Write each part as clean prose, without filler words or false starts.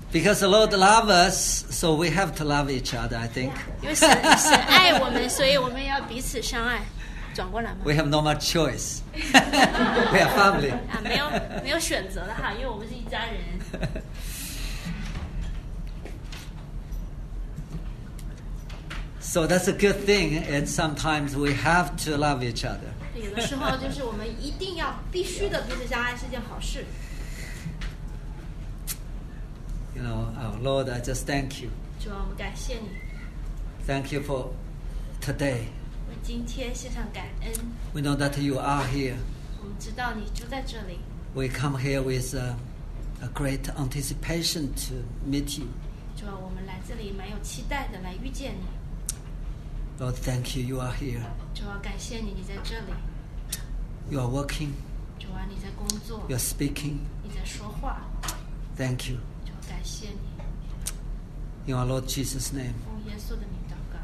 Because the Lord loves us, so we have to love each other, I think. 因为神爱我们，所以我们要彼此相爱。转过来吗？ We have no more choice. We are family. 啊，没有选择了哈，因为我们是一家人。 So that's a good thing, and sometimes we have to love each other. 有的时候就是我们一定要必须的彼此相爱是件好事。 You know, our Lord, I just thank you. 主啊，我们感谢你， Thank you for today. 为今天献上感恩。 We know that you are here. 我们知道你就在这里， We come here with a great anticipation to meet you. 主啊，我们来这里蛮有期待的，来遇见你。 Lord, thank you, you are here. 主啊，感谢你，你在这里。 You are working, 主啊，你在工作， you are speaking. 你在说话。 Thank you. 主啊，感谢你， In our Lord Jesus' name. 奉耶稣的名祷告。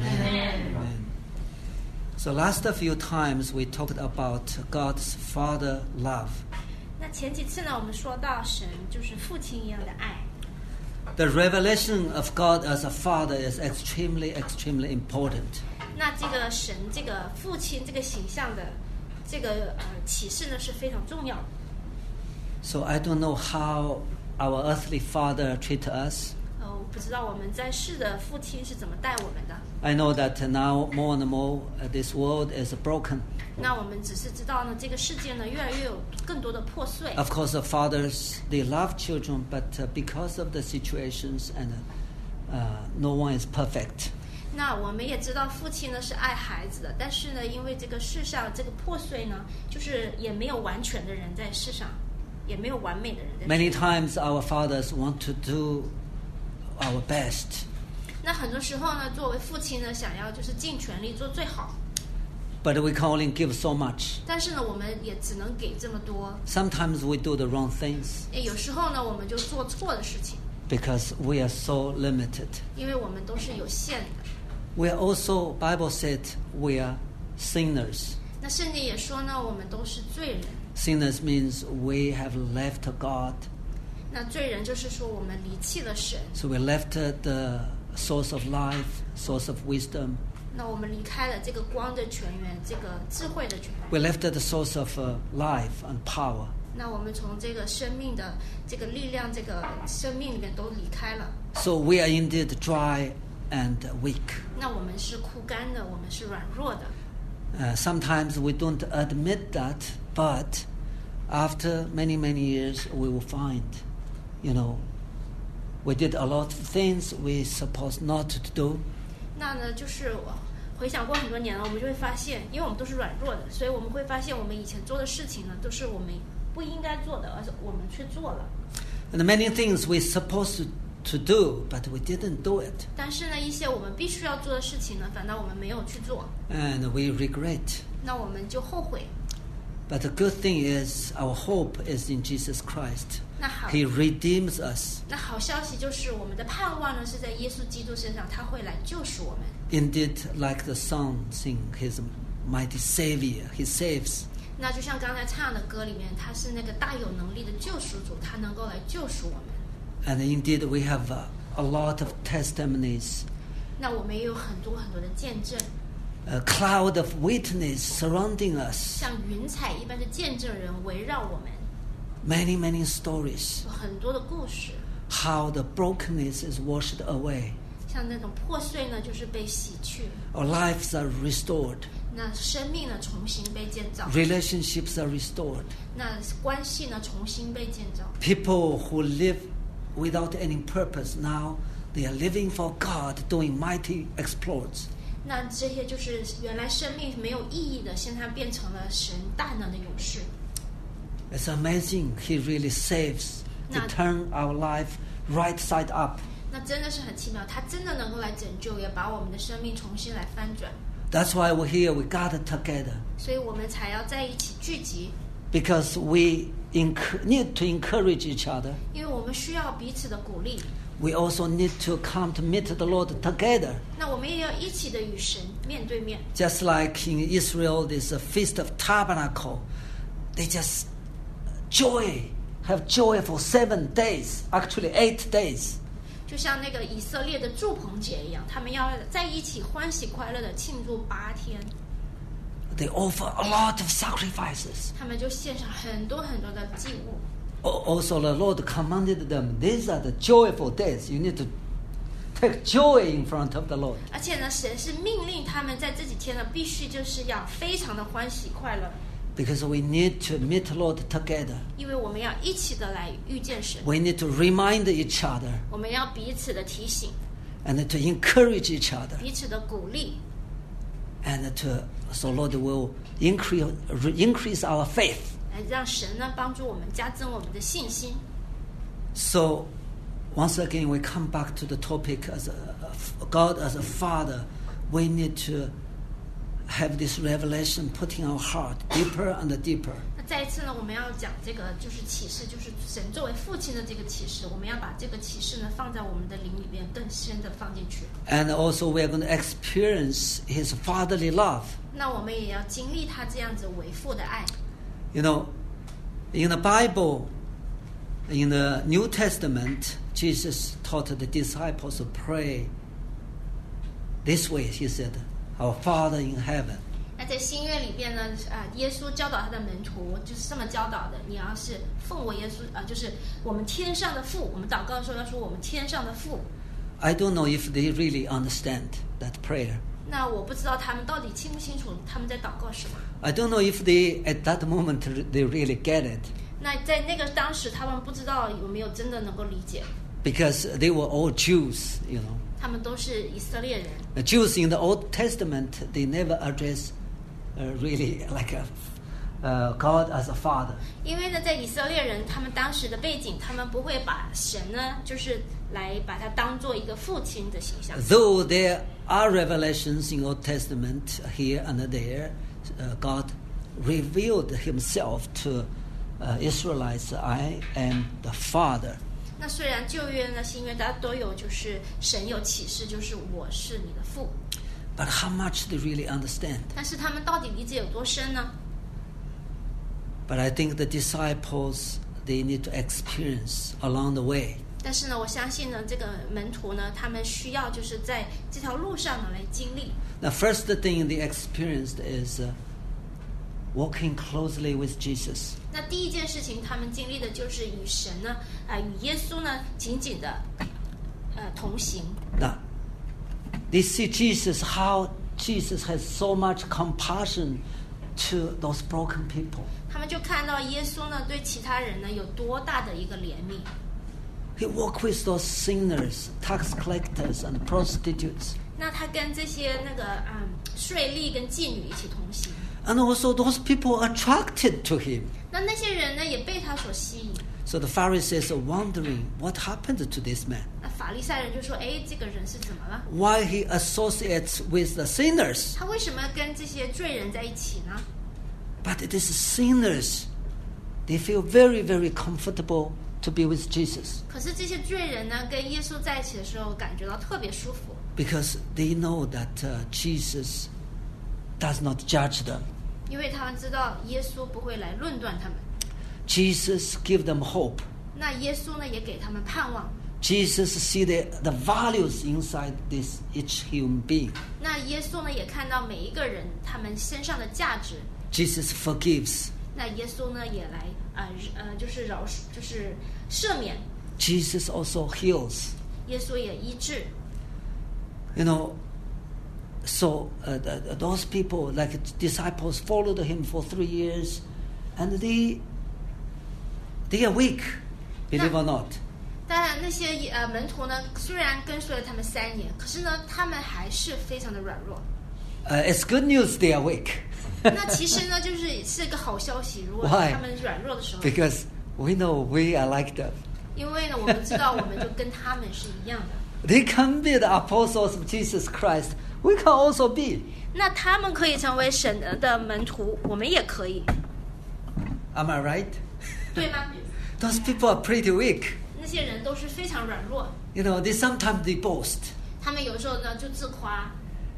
Amen. So last few times we talked about God's Father love. 那前几次呢，我们说到神就是父亲一样的爱。 The revelation of God as a father is extremely, extremely important. 那这个神这个父亲这个形象的这个启示呢是非常重要的。 So I don't know how our earthly father treats us. 我不知道我们在世的父亲是怎么待我们的。 I know that now more and more this world is broken. 那我们只是知道呢，这个世界呢越来越有更多的破碎。 Of course, the fathers, they love children, but because of the situations and no one is perfect. 那我们也知道父亲呢是爱孩子的，但是呢，因为这个世上这个破碎呢，就是也没有完全的人在世上，也没有完美的人在世上。 Many times our fathers want to do our best. 那很多时候呢，作为父亲呢，想要就是尽全力做最好， But we can only give so much. 但是呢，我们也只能给这么多。 Sometimes we do the wrong things 有时候呢，我们就做错的事情， because we are so limited. 因为我们都是有限的。 We are also, Bible said, we are sinners. 那圣经也说呢，我们都是罪人。 Sinners means we have left God. 那罪人就是说我们离弃了神， So we left the source of life, source of wisdom. 那我们离开了这个光的泉源，这个智慧的泉源。 We left the source of life and power. 那我们从这个生命的这个力量，这个生命里面都离开了。 So we are indeed dry and weak. 那我们是枯干的，我们是软弱的。 Sometimes we don't admit that, but after many, many years, we will find, we did a lot of things we supposed not to do. 那呢，就是我回想过很多年了，我们就会发现，因为我们都是软弱的，所以我们会发现我们以前做的事情呢，都是我们不应该做的，而是我们却做了。 And many things we're supposed to do, but we didn't do it. 但是呢，一些我们必须要做的事情呢，反倒我们没有去做， And we regret. 那我们就后悔。 But the good thing is our hope is in Jesus Christ. 那好， He redeems us. 那好消息就是我们的盼望呢是在耶稣基督身上，他会来救赎我们。 Indeed, like the song sing, He's a mighty Savior. He saves. 那就像刚才唱的歌里面，他是那个大有能力的救赎主，他能够来救赎我们。 And indeed, we have a lot of testimonies. 那我们也有很多很多的见证， A cloud of witness surrounding us. 像云彩一般的见证人围绕我们， Many, many stories. 有很多的故事。 How the brokenness is washed away. 像那种破碎呢，就是被洗去； Our lives are restored. 那生命呢，重新被建造； Relationships are restored. 那关系呢，重新被建造。 People who live without any purpose, now they are living for God, doing mighty exploits. 那这些就是原来生命没有意义的，现在变成了神大能的勇士。 It's amazing. He really saves to turn our life right side up. 那真的是很奇妙，他真的能够来拯救，也把我们的生命重新来翻转。 That's why we're here. We gather together 所以我们才要在一起聚集， because we need to encourage each other. 因为我们需要彼此的鼓励。 We also need to come to meet the Lord together. 那我们也要一起的与神面对面。 Just like in Israel, there's a Feast of Tabernacle. They just joy have joy for 7 days, actually 8 days. 就像那个以色列的住棚节一样，他们要在一起欢喜快乐的庆祝8天。 They offer a lot of sacrifices. 他们就献上很多很多的祭物。 Also, the Lord commanded them, these are the joyful days. You need to take joy in front of the Lord. 而且呢，神是命令他们在这几天呢，必须就是要非常的欢喜快乐。 Because we need to meet the Lord together. 因为我们要一起的来遇见神。 We need to remind each other. 我们要彼此的提醒。 And to encourage each other. 彼此的鼓励。 And so Lord will increase our faith. 来让神呢帮助我们加增我们的信心。 So once again we come back to the topic as God as a Father. We need to have this revelation put in our heart deeper and deeper. 那再一次呢，我们要讲这个就是启示，就是神作为父亲的这个启示，我们要把这个启示呢放在我们的灵里边，更深的放进去。 And also we are going to experience His fatherly love. 那我们也要经历他这样子为父的爱。 You know, in the Bible, in the New Testament, Jesus taught the disciples to pray this way. He said, Our Father in heaven. 那在新约里边呢，耶稣教导他的门徒就是这么教导的：你要是奉我耶稣就是我们天上的父。我们祷告的时候要说我们天上的父。 I don't know if they really understand that prayer. 那我不知道他们到底清不清楚他们在祷告什么。 I don't know if they at that moment they really get it. 那在那个当时，他们不知道有没有真的能够理解。 Because they were all Jews, you know. 他们都是以色列人。 The Jews in the Old Testament, they never address really like God as a father. 因为呢，在以色列人他们当时的背景，他们不会把神呢，就是来把他当做一个父亲的形象。 Though there are revelations in Old Testament here and there, God revealed Himself to Israelites. I am the Father. 那虽然旧约呢、新约大家都有，就是神有启示，就是我是你的父。 But how much they really understand? 但是他们到底理解有多深呢？ But I think the disciples, they need to experience along the way. 但是呢，我相信呢，这个门徒呢，他们需要就是在这条路上呢来经历。 The first thing they experienced is walking closely with Jesus. 那第一件事情，他们经历的就是与神呢，与耶稣呢紧紧的同行。 Now, they see Jesus, how Jesus has so much compassion to those broken people. 他们就看到耶稣呢对其他人呢有多大的一个怜悯。 He walked with those sinners, tax collectors, and prostitutes. 那他跟这些那个税吏跟妓女一起同行。 And also those people attracted to him. 那些人呢也被他所吸引。 So the Pharisees are wondering what happened to this man. 那法利赛人就说：“哎，这个人是怎么了？ Why he associates with the sinners? 他为什么跟这些罪人在一起呢？” But these sinners, they feel very, very comfortable to be with Jesus. 可是这些罪人呢，跟耶稣在一起的时候，感觉到特别舒服。 Because they know that Jesus does not judge them. 因为他们知道耶稣不会来论断他们。 Jesus gives them hope. 那耶稣呢，也给他们盼望。 Jesus see the values inside this each human being. 那耶稣呢，也看到每一个人他们身上的价值。 Jesus forgives. 那耶稣呢，也来就是就是赦免。 Jesus also heals. 耶稣也医治。 You know, so those people, like disciples, followed him for 3 years, and they are weak, believe or not. 当然，那些门徒呢，虽然跟随了他们3年，可是呢，他们还是非常的软弱。 It's good news they are weak. 那其实呢，是个好消息。如果他们软弱的时候 Because we know we are like them. 因为呢，我们知道我们就跟他们是一样的。 They can be the apostles of Jesus Christ. We can also be. 那他们可以成为神的门徒，我们也可以。 Am I right? 对吗？ Those people are pretty weak. 那些人都是非常软弱。 You know, sometimes they boast. 他们有时候呢就自夸。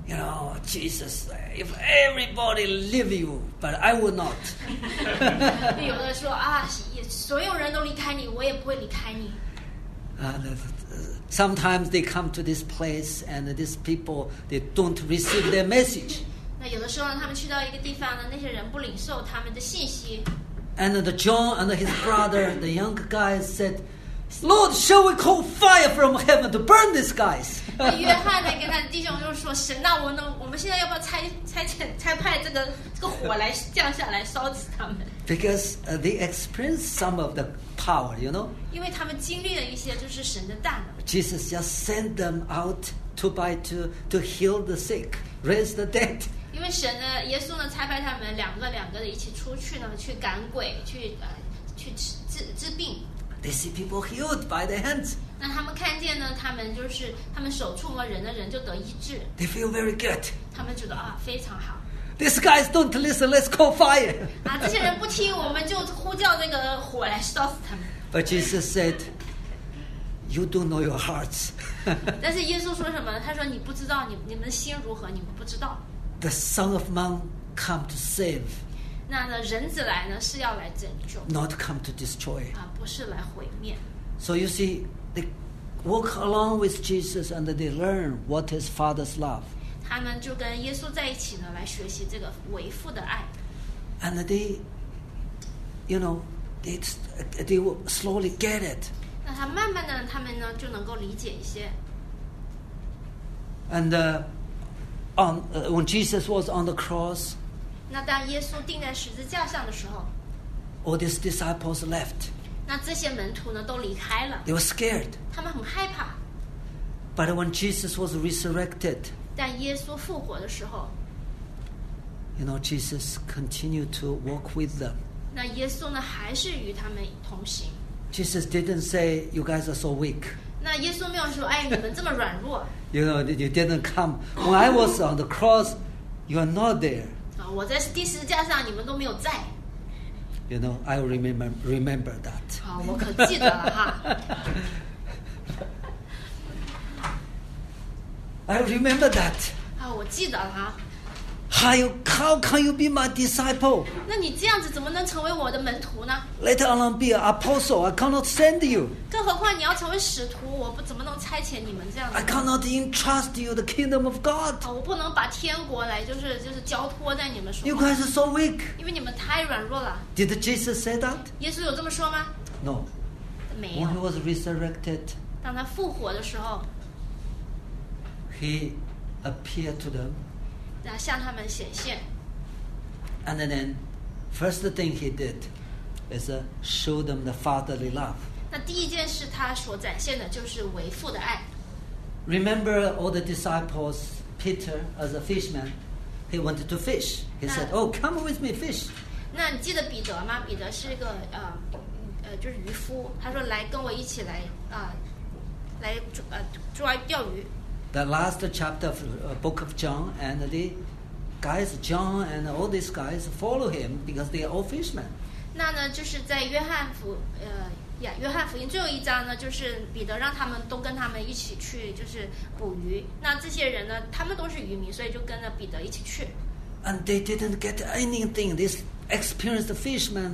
You know, Jesus, if everybody leave you, but I will not. 有的说啊，所有人都离开你，我也不会离开你。 Sometimes they come to this place and these people, they don't receive their message. 那有的时候呢，他们去到一个地方呢，那些人不领受他们的信息。 And the John and his brother, the young guys said, Lord, shall we call fire from heaven to burn these guys? 那约翰呢，跟他的弟兄就说：“神啊，我们现在要不要差派这个火来降下来烧死他们？” Because they experienced some of the power, you know. 因为他们经历了一些就是神的大能。 Jesus just sent them out to heal the sick, raise the dead. 因为神呢，耶稣呢，差派他们两个的一起出去呢，去赶鬼，去治病。 They see people healed by their hands. 那他们看见呢，他们手触摸人的人就得医治。 They feel very good. 他们觉得啊，非常好。 These guys don't listen. Let's call fire. 啊，这些人不听，我们就呼叫那个火来烧死他们。 But Jesus said, "You don't know your hearts." 但是耶稣说什么呢？他说：“你不知道你们的心如何，你们不知道。” The Son of Man come to save. 那呢，人子来呢是要来拯救 ，not come to destroy. 啊，不是来毁灭。 So you see, they walk along with Jesus and they learn what is Father's love. 他们就跟耶稣在一起呢，来学习这个为父的爱。 And they, you know, they will slowly get it. 那他慢慢的，他们呢就能够理解一些。 And when Jesus was on the cross, 那当耶稣钉在十字架上的时候 all these disciples left. 那这些门徒呢都离开了 They were scared. 他们很害怕 But when Jesus was resurrected, 但耶稣复活的时候 you know, Jesus continued to walk with them. 那耶稣呢还是与他们同行 Jesus didn't say, you guys are so weak. 那耶稣没有说哎你们这么软弱 You know, you didn't come. When I was on the cross, you are not there. 我在第十字架上你们都没有在 You know, I remember that. 好我可记得了哈 I remember that. 啊我记得了哈 How can you be my disciple? 那你这样子怎么能成为我的门徒呢 Let alone be an apostle. I cannot send you. 更何况你要成为使徒我不怎么能差遣你们这样子 I cannot entrust you the kingdom of God. 我不能把天国来就是交托在你们手 You 上 guys are so weak. 因为你们太软弱了 Did Jesus say that? 耶稣有这么说吗 No. 没 When he 有 was resurrected, 当他复活的时候 he appeared to them. 那向他们显现 And then, first thing he did is show them the fatherly love. 那第一件事他所展现的就是为父的爱 Remember all the disciples, Peter as a fisherman, he wanted to fish. He said, "Oh, come with me, fish." 那你记得彼得吗？彼得是一个就是渔夫，他说来跟我一起来抓钓鱼。 The last chapter of book of John, and the guys, John and all these guys follow him because they are all fishermen. 那呢，就是在约翰福音最后一章呢，就是彼得让他们都跟他们一起去，就是捕鱼。那这些人呢，他们都是渔民，所以就跟着彼得一起去。 And they didn't get anything. This experienced fishermen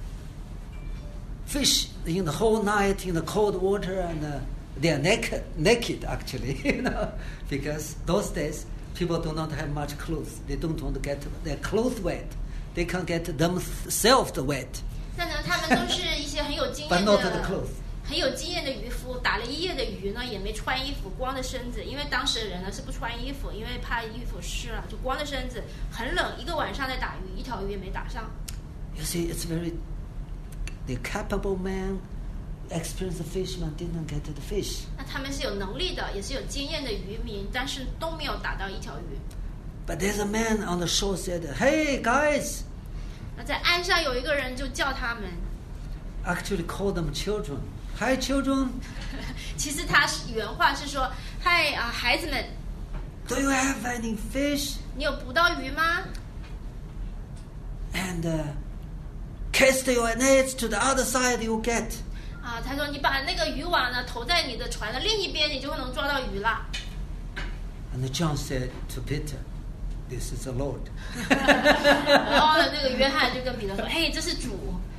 fish in the whole night in the cold water, and they are naked actually, you know, because those days people do not have much clothes. They don't want to get their clothes wet. They can get themselves wet. 那呢，他们都是一些很有经 But 验 not the 的 clothes. 很有经验的渔夫，打了一夜的鱼呢，也没穿衣服，光着身子。因为当时的人呢是不穿衣服，因为怕衣服湿了，就光着身子，很冷，一个晚上在打鱼，一条鱼也没打上。 You see, it's the capable man, experienced fisherman didn't get the fish. 那他们是有能力的，也是有经验的渔民，但是都没有打到一条鱼。 But there's a man on the shore said, "Hey guys," 那在岸上有一个人就叫他们， actually called them children. "Hi children, 其实他原话是说：“嗨啊，孩子们， do you have any fish? 你有捕到鱼吗？ And cast your nets to the other side, you'll get." 啊，他说你把那个渔网呢投在你的船的另一边，你就能抓到鱼了。 And John said to Peter, "This is the Lord." 然后呢，那个约翰就跟彼得说：“嘿，这是主。”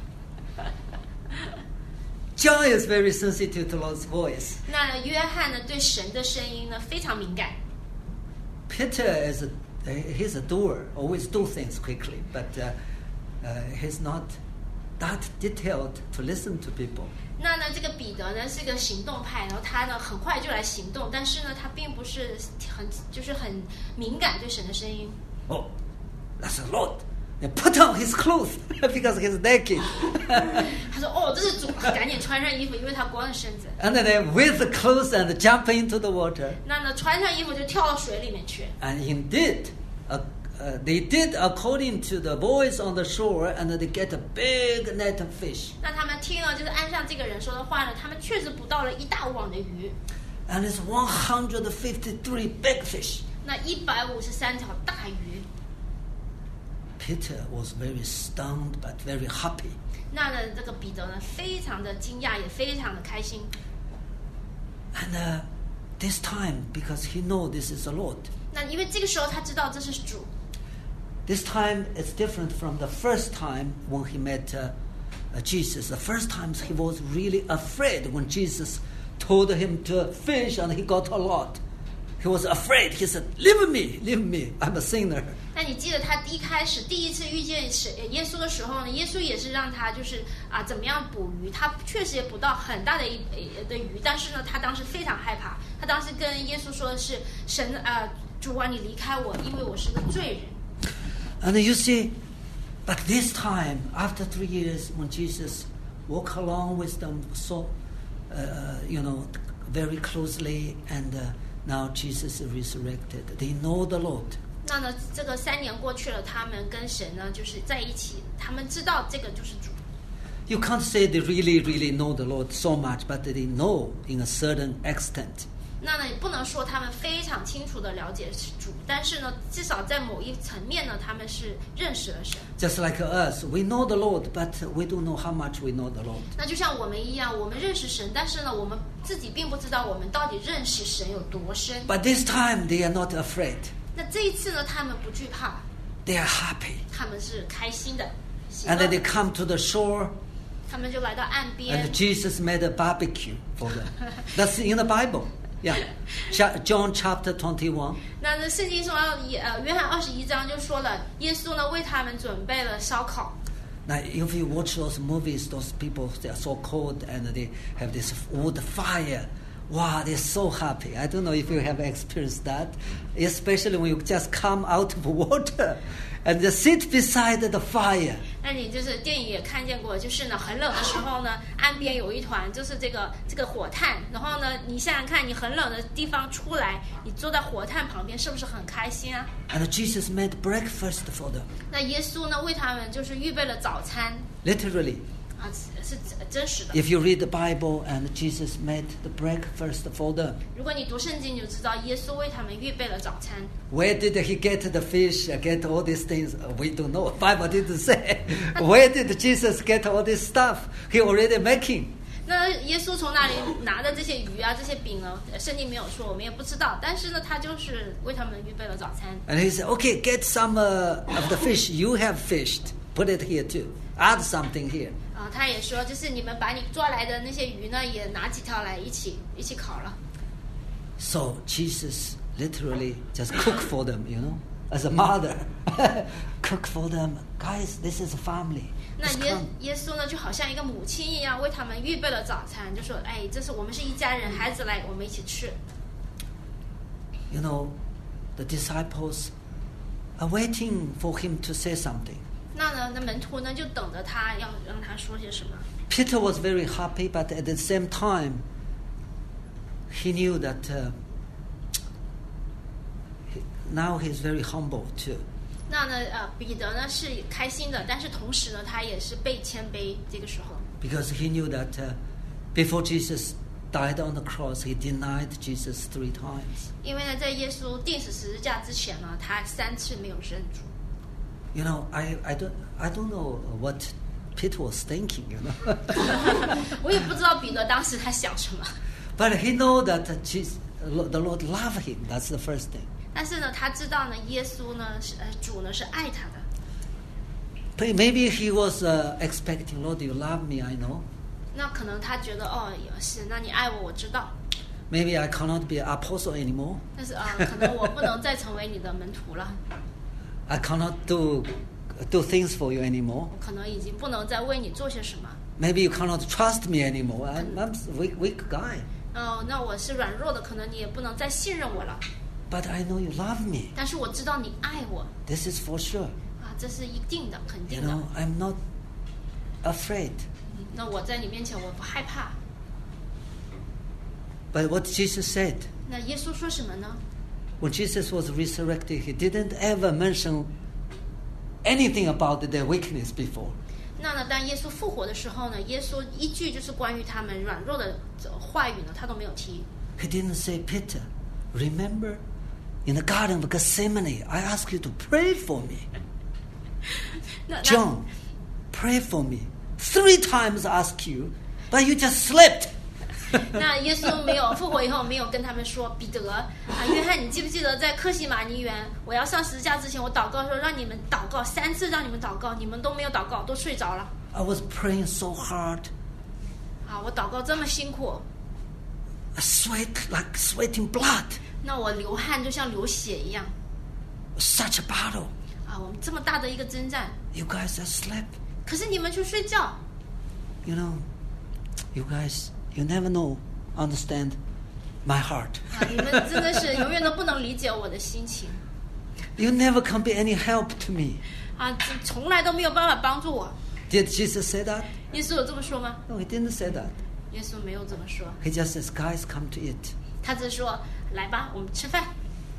John is very sensitive to Lord's voice. 那约翰呢，对神的声音呢非常敏感。 Peter he's a doer, always do things quickly, but he's not that detailed to listen to people. 那呢，这个彼得呢是个行动派，然后他呢很快就来行动，但是呢，他并不是很敏感对神的声音。 Oh, that's the Lord. And put on his clothes because he's naked. 他说：“哦，这是主，赶紧穿上衣服，因为他光着身子。” And then with the clothes and jump into the water. 那呢，穿上衣服就跳到水里面去。 And indeed, they did according to the voice on the shore, and they get a big net of fish. 那他们听了就是岸上这个人说的话呢，他们确实捕到了一大网的鱼。 And it's 153 big fish. 那153条大鱼。 Peter was very stunned but very happy. 那呢，这个彼得呢，非常的惊讶，也非常的开心。 And this time, because he knows this is the Lord. 那因为这个时候他知道这是主。 This time it's different from the first time when he met Jesus. The first time he was really afraid when Jesus told him to fish and he got a lot. He was afraid. He said, "Leave me, I'm a sinner." 那你记得他第一次遇见耶稣的时候呢？耶稣也是让他就是怎么样捕鱼，他确实也捕到很大的鱼，但是呢，他当时非常害怕。他当时跟耶稣说的是：“神主啊，你离开我，因为我是个罪人。” And you see, but this time, after 3 years, when Jesus walked along with them, so very closely, and now Jesus is resurrected. They know the Lord. 那呢，这个3年过去了，他们跟神呢就是在一起，他们知道这个就是主。 You can't say they really, really know the Lord so much, but they know in a certain extent. 那呢，也不能说他们非常清楚的了解主，但是呢，至少在某一层面呢，他们是认识了神。 Just like us, we know the Lord, but we don't know how much we know the Lord. 那就像我们一样，我们认识神，但是呢，我们自己并不知道我们到底认识神有多深。 But this time they are not afraid. 那这一次呢，他们不惧怕， They are happy. 他们是开心的。 And then they come to the shore. 他们就来到岸边。 And Jesus made a barbecue for them. That's in the Bible. Yeah, John chapter 21. 那圣经说约翰21章就说了，耶稣呢为他们准备了烧烤。 Now, if you watch those movies, those people, they are so cold and they have this wood fire. Wow, they're so happy. I don't know if you have experienced that, especially when you just come out of water and just sit beside the fire. 那你就是电影也看见过，就是呢很冷的时候呢，岸边有一团就是这个火炭，然后呢你想想看，你很冷的地方出来，你坐在火炭旁边，是不是很开心啊？ And Jesus made breakfast for them. 那耶稣呢为他们就是预备了早餐。 Literally. 是真实的。 If you read the Bible and Jesus made the breakfast for them. 如果你读圣经，你就知道耶稣为他们预备了早餐。 Where did he get the fish, get all these things? We don't know. Bible didn't say. Where did Jesus get all this stuff? He already making. 那耶稣从哪里拿的这些鱼啊，这些饼呢？圣经没有说，我们也不知道。但是呢，他就是为他们预备了早餐。 And he said, "Okay, get some of the fish you have fished. Put it here too. Add something here." 他也说，就是你们把你抓来的那些鱼呢，也拿几条来一起烤了。 So Jesus literally just cook for them, as a mother. Cook for them. Guys, this is a family. 那耶稣呢，就好像一个母亲一样，为他们预备了早餐，就说：“哎，这是我们是一家人，孩子来，我们一起吃。” The disciples are waiting for him to say something. 那门徒呢，就等着他，要让他说些什么。 Peter was very happy, but at the same time, he knew that now he's very humble too. 那呢，彼得呢是开心的，但是同时呢，他也是被谦卑。这个时候 Because he knew that before Jesus died on the cross, he denied Jesus 3 times. 因为呢，在耶稣钉死十字架之前呢，他3次没有认主。 I don't know what Peter was thinking. 我也不知道彼得当时他想什么。 But he know that the Lord loved him. That's the first thing. 但是呢，他知道呢，耶稣呢是主呢是爱他的。 But maybe he was expecting, Lord, you love me, I know. 那可能他觉得哦，是，那你爱我，我知道。 Maybe I cannot be an apostle anymore. 但是可能我不能再成为你的门徒了。 I cannot do things for you anymore. 我可能已经不能再为你做些什么。 Maybe you cannot trust me anymore. I'm a weak guy. 那我是软弱的，可能你也不能再信任我了。 But I know you love me. 但是我知道你爱我。 This is for sure. 这是一定的，肯定 You 的。 know, I'm not afraid. 那我在你面前，我不害怕。 But what Jesus said, 那耶稣说什么呢？ when Jesus was resurrected, he didn't ever mention anything about their weakness before. 那呢，当耶稣复活的时候呢，耶稣一句就是关于他们软弱的话语呢，他都没有提。 He didn't say, Peter, remember in the Garden of Gethsemane, I asked you to pray for me. John, pray for me. 3 times I asked you, but you just slept. 那耶稣没有复活以后，没有跟他们说，彼得约翰，你记不记得在客西马尼园，我要上十字架之前，我祷告说让你们祷告3次，让你们祷告，你们都没有祷告，都睡着了。 I was praying so hard. 我祷告这么辛苦。 I sweat like sweating blood. 那我流汗就像流血一样。 Such a battle. 我们这么大的一个征战。 You guys have slept. 可是你们去睡觉。 You know, you guys, you never understand my heart. 你们真的是永远都不能理解我的心情。 You never can be any help to me. 从来都没有办法帮助我。 Did Jesus say that? 耶稣有这么说吗？ No, he didn't say that. 耶稣没有这么说。 He just says, guys, come to eat. 他只是说，来吧，我们吃饭。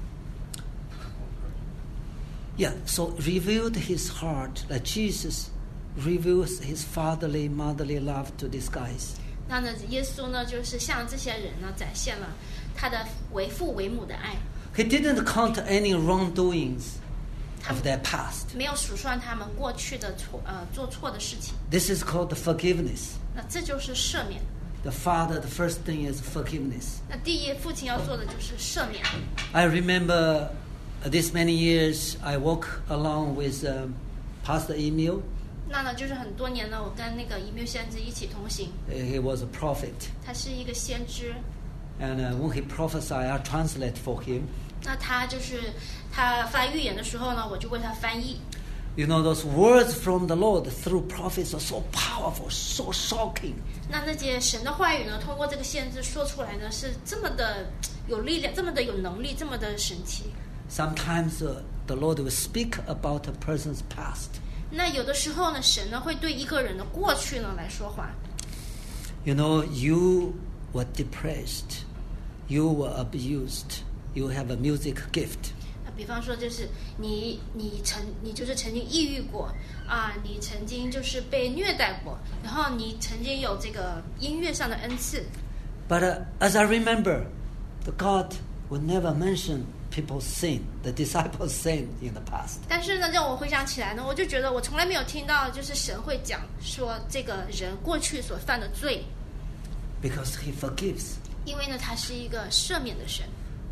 Yeah, so revealed his heart, like Jesus reveals his fatherly, motherly love to these guys. 那呢，耶稣呢，就是向这些人呢，展现了他的为父为母的爱。 He didn't count any wrongdoings of their past. 没有数算他们过去的做错的事情。 This is called forgiveness. 那这就是赦免。 The father, the first thing is forgiveness. 那第一，父亲要做的就是赦免。 I remember this many years I walk along with Pastor Emil. 那呢，就是很多年呢，我跟那个以繆先知一起同行。 He was a prophet. 他是一个先知。 And when he prophesied, I translate for him. 那他就是他发预言的时候呢，我就为他翻译。 You know, those words from the Lord through prophets are so powerful, so shocking. 那些神的话语呢，通过这个先知说出来呢，是这么的有力量，这么的有能力，这么的神奇。 Sometimes the Lord will speak about a person's past. 那有的时候呢，神呢会对一个人的过去呢来说话。 You know, you were depressed, you were abused, you have a music gift. 比方说，就是你就是曾经抑郁过你曾经就是被虐待过，然后你曾经有这个音乐上的恩赐。 But as I remember, the God would never mention people's sin, the disciples' sin in the past. 但是呢，让我回想起来呢，我就觉得我从来没有听到就是神会讲说这个人过去所犯的罪。 Because he forgives. 因为呢，他是一个赦免的神。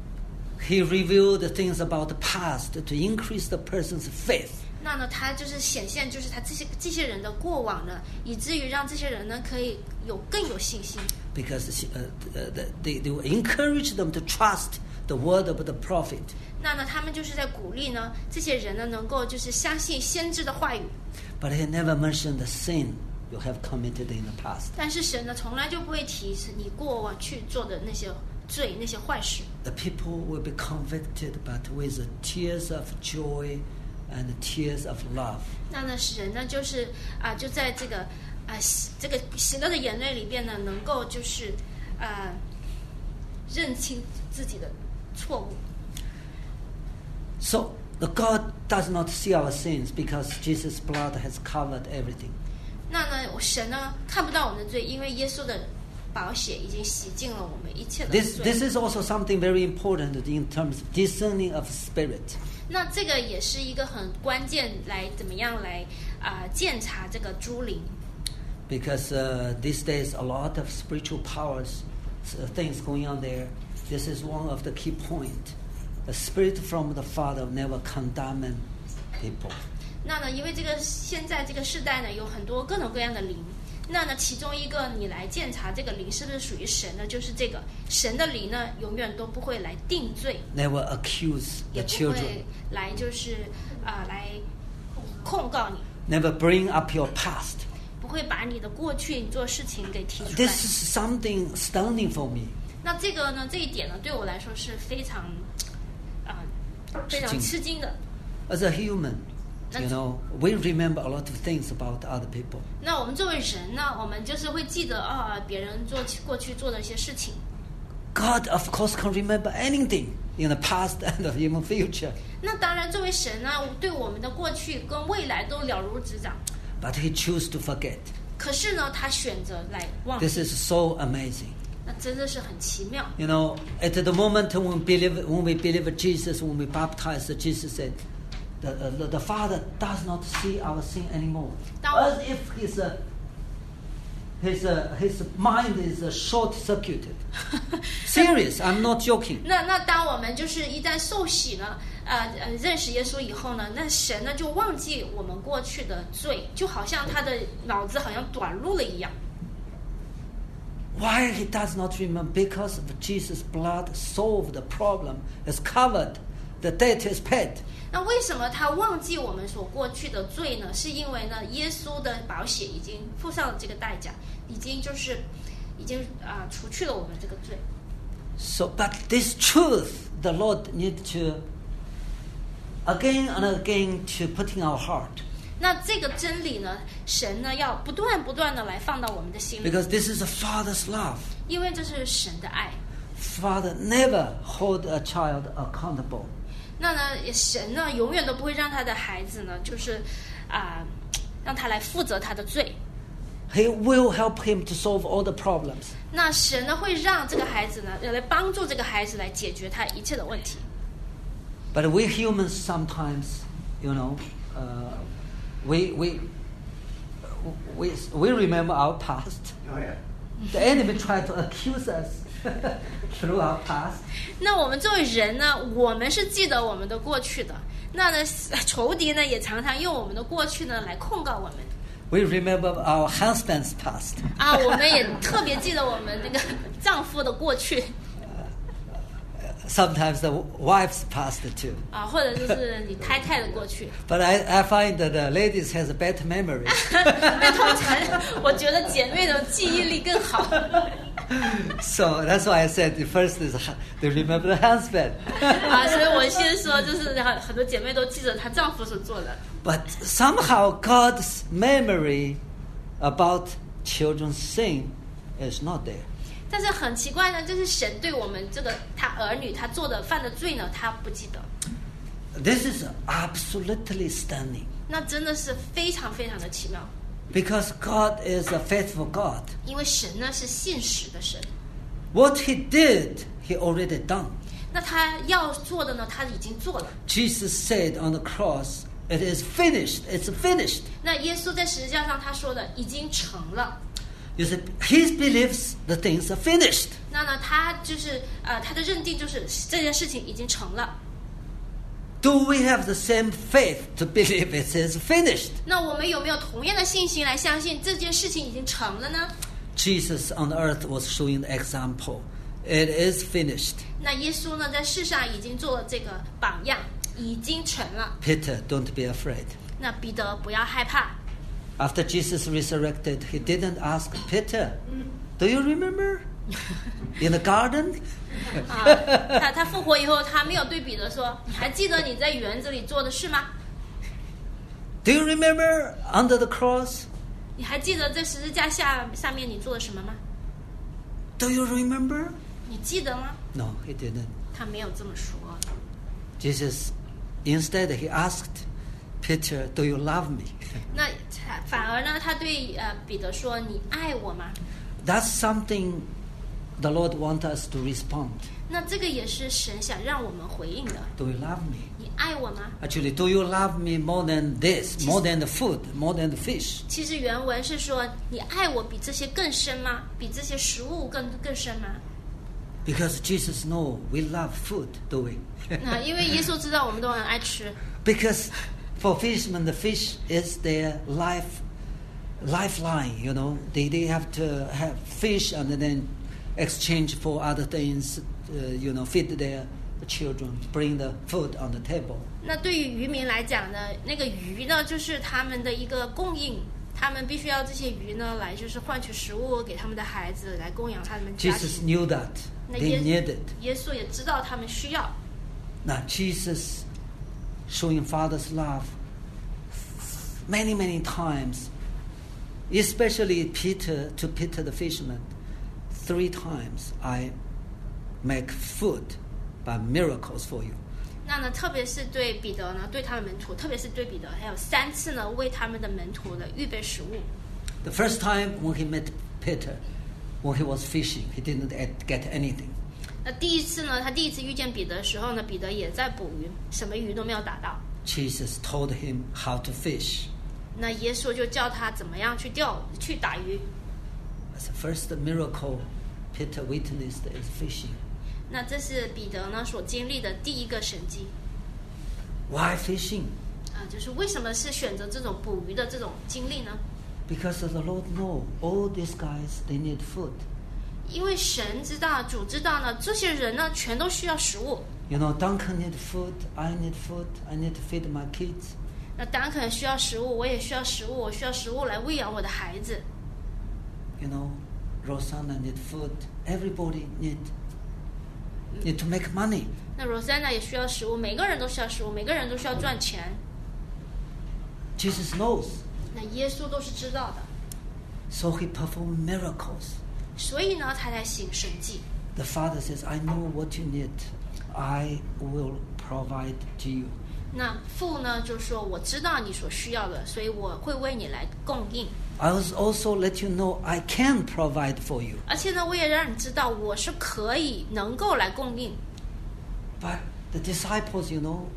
He revealed things about the past to increase the person's faith. 那呢，他就是显现，就是他这些人的过往呢，以至于让这些人呢可以更有信心。 Because they will encourage them to trust the word of the prophet. 那呢，他们就是在鼓励呢，这些人呢能够就是相信先知的话语。 But he never mentioned the sin you have committed in the past. 但是神呢，从来就不会提你过往去做的那些罪、那些坏事。 The people will be convicted, but with tears of joy and tears of love. 那呢，人呢就是就在这个喜乐的眼泪里边呢，能够就是认清自己的错误。 So the God does not see our sins because Jesus' blood has covered everything. 那呢，神呢看不到我们的罪，因为耶稣的宝血已经洗净了我们一切的罪。 This is also something very important in terms of discerning of spirit. 那这个也是一个很关键，来怎么样来鉴察这个诸灵。 Because these days a lot of spiritual powers, things going on there. This is one of the key points. The Spirit from the Father never condemn people. 那呢，因为现在这个世代呢，有很多各种各样的灵。那呢，其中一个你来检查这个灵是不是属于神的，就是这个神的灵呢，永远都不会来定罪， Never accuse the 也不 children. 会来就是来控告你， Never bring up your past. 不会把你的过去做事情给提出来。 This is something stunning for me. 那这个呢，这一点呢，对我来说是非常非常吃惊的。 As a human, you know, we remember a lot of things about other people. 那我们作为人呢，我们就是会记得别人过去做的一些事情。 God, of course, can remember anything in the past and even future. 那当然，作为神呢，对我们的过去跟未来都了如指掌。 But he chose to forget. 可是呢，他选择来忘 This 记， is so amazing. 那真的是很奇妙。 You know, at the moment when we believe Jesus, when we baptize, Jesus said, the Father does not see our sin anymore. As if his mind is short-circuited. Serious, I'm not joking. 那当我们就是一旦受洗呢，认识耶稣以后呢，那神呢就忘记我们过去的罪，就好像他的脑子好像短路了一样。 Why he does not remember? Because of Jesus' blood solved the problem, has covered, the debt is paid. 那为什么他忘记我们所过去的罪呢？是因为呢，耶稣的宝血已经付上了这个代价，已经除去了我们这个罪。 So, but this truth, the Lord need to again and again to put in our heart. 那这个真理呢，神呢要不断的来放到我们的心里， Because this is a father's love. 因为这是神的爱。 Father never hold a child accountable. 那呢，神呢永远都不会让他的孩子呢，就是让他来负责他的罪。 He will help him to solve all the problems. 那神呢会让这个孩子呢，来帮助这个孩子来解决他一切的问题。 But we humans sometimes, you know, we remember our past. Oh, yeah. The enemy tried to accuse us through our past. 那我们作为人呢，我们是记得我们的过去的。那呢，仇敌呢也常常用我们的过去呢来控告我们。 We remember our husband's past. 我们也特别记得我们那个丈夫的过去。 Sometimes the wife's past too. 或者就是你太太的过去。 But I find that the ladies has a better memory. 那通常我觉得姐妹的记忆力更好。 So that's why I said the first is to remember the husband. 所以我先说，就是很多姐妹都记得她丈夫所做的。 But somehow God's memory about children's sin is not there. 但是很奇怪呢，就是神对我们这个他儿女他做的犯的罪呢，他不记得。 This is absolutely stunning. 那真的是非常非常的奇妙。 Because God is a faithful God. 因为神呢是信实的神。 What he did, he already done. 那他要做的呢，他已经做了。 Jesus said on the cross, "It is finished. It's finished." 那耶稣在十字架上他说的已经成了。 You see, he believes the things are finished. 那呢，他就是他的认定就是这件事情已经成了。 Do we have the same faith to believe it is finished? 那我们有没有同样的信心来相信这件事情已经成了呢？ Jesus on earth was showing the example. It is finished. 那耶稣呢，在世上已经做了这个榜样，已经成了。 Peter, don't be afraid. 那彼得不要害怕。 After Jesus resurrected, he didn't ask Peter, "Do you remember in the garden?" 他复活以后，他没有对彼得说：“你还记得你在园子里做的事吗？ Do you remember under the cross? 你还记得在十字架上面你做了什么吗？ Do you remember? 你记得吗？” No, he didn't. 他没有这么说。 Jesus, instead, he asked Peter, "Do you love me?" 那反而呢，他对彼得说：“你爱我吗？” That's something the Lord wants us to respond. 那这个也是神想让我们回应的。 Do you love me? 你爱我吗？ Actually, do you love me more than this, more than the food, more than the fish? 其实原文是说：“你爱我比这些更深吗？比这些食物更深吗？” Because Jesus knows we love food, do we? 那因为耶稣知道我们都很爱吃。 Because for fishermen, the fish is their lifeline. You know, they have to have fish and then exchange for other things. You know, feed their children, bring the food on the table. 那对于渔民来讲呢，那个鱼呢，就是他们的一个供应。他们必须要这些鱼呢，来就是换取食物给他们的孩子，来供养他们家庭。 Jesus knew that they needed. 耶稣也知道他们需要。 Now Jesus showing Father's love many, many times, especially Peter the fisherman. 3 times I make food by miracles for you. 那呢，特别是对彼得呢，对他们门徒，特别是对彼得，还有3次呢，为他们的门徒呢预备食物。 The first time when he met Peter, when he was fishing, he didn't get anything. 那第一次呢，他第一次遇见彼得的时候呢，彼得也在捕鱼，什么鱼都没有打到。 Jesus told him how to fish. 那耶稣就教他怎么样去打鱼。 That's the first miracle Peter witnessed is fishing. 那这是彼得呢所经历的第一个神迹。 Why fishing? 就是为什么是选择这种捕鱼的这种经历呢？ Because the Lord knows all these guys, they need food. 因为神知道，主知道呢，这些人呢全都需要食物。 You know, Duncan need food, I need food, I need to feed my kids. 那Duncan需要食物，我也需要食物，我需要食物来喂养我的孩子。 You know, Rosanna need food, everybody need to make money. 那 Rosanna 也需要食物，每个人都需要食物，每个人都需要赚钱。 Jesus knows. 那耶稣都是知道的。 So he performed miracles. 所以呢，他才行神迹。 The Father says, I know what you need. I will provide to you. 那父呢就说，我知道你所需要的，所以我会为你来供应。 I will also let you know I can provide for you. 而且呢，我也让你知道我是可以能够来供应。 But the disciples, you know,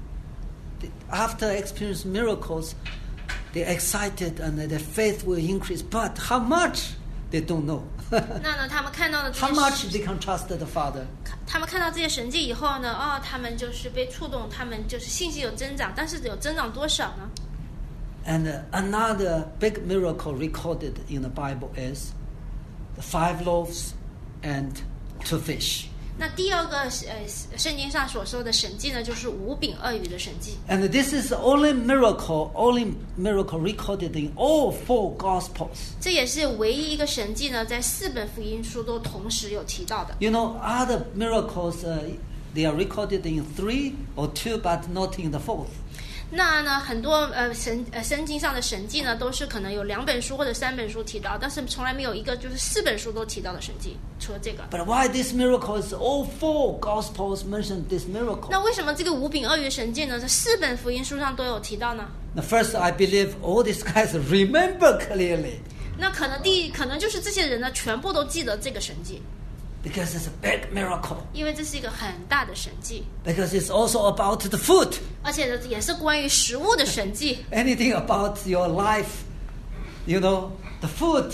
after experiencing miracles, they're excited and their faith will increase. But how much? They don't know. 那呢，他们看到了 How much they can trust the Father? 他们看到这些神迹以后呢，他们就是被触动，他们就是信心有增长，但是有增长多少呢？ And another big miracle recorded in the Bible is the 5 loaves and 2 fish. 那第二个圣经上所说的神迹呢，就是5饼2鱼的神迹。 And this is the only miracle recorded in all 4 Gospels. 这也是唯一一个神迹呢，在4本福音书都同时有提到的。 You know, other miracles, they are recorded in 3 or 2, but not in the 4th. 那呢，很多圣经上的神迹呢，都是可能有2本书或者3本书提到，但是从来没有一个就是4本书都提到的神迹，除了这个。 But why this miracle is all 4 Gospels mention this miracle? 那为什么这个5饼2鱼神迹呢，在4本福音书上都有提到呢？ The first, I believe all these guys remember clearly. 那可能就是这些人呢，全部都记得这个神迹。 Because it's a big miracle. 因为这是一个很大的神迹， Because it's also about the food. 而且也是关于食物的神迹。 Anything about your life, you know, the food,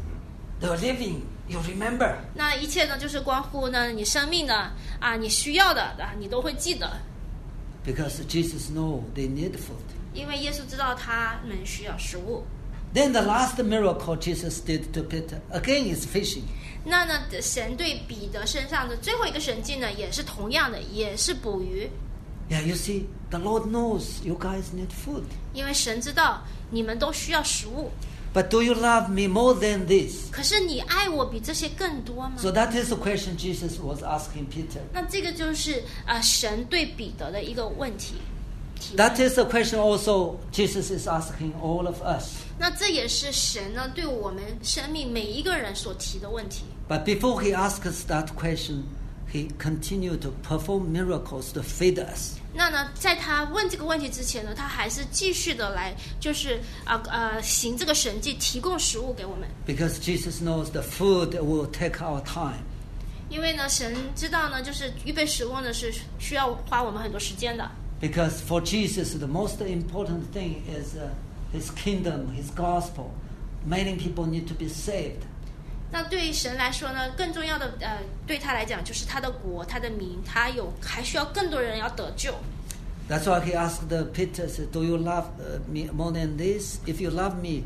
the living, you remember. 那一切呢，就是关乎呢你生命的你需要的你都会记得。 Because Jesus knows they need food. 因为耶稣知道他们需要食物。 Then the last miracle Jesus did to Peter, again, is fishing. 那呢，神对彼得身上的最后一个神迹呢，也是同样的，也是捕鱼。 Yeah, you see, the Lord knows you guys need food. 因为神知道你们都需要食物。 But do you love me more than this? 可是你爱我比这些更多吗？ So that is the question Jesus was asking Peter. 那这个就是神对彼得的一个问题。提问 That is the question also Jesus is asking all of us. 那这也是神呢对我们生命每一个人所提的问题。 But before he asks that question, he continued to perform miracles to feed us. 那呢，在他问这个问题之前呢，他还是继续的来，就是行这个神迹，提供食物给我们。 Because Jesus knows the food will take our time. 因为呢，神知道呢，就是预备食物呢是需要花我们很多时间的。 Because for Jesus, the most important thing is his kingdom, his gospel. Many people need to be saved. 那对于神来说呢，更重要的对他来讲就是他的国、他的民，他还需要更多人要得救。 That's why he asked Peter, "Do you love me more than this? If you love me,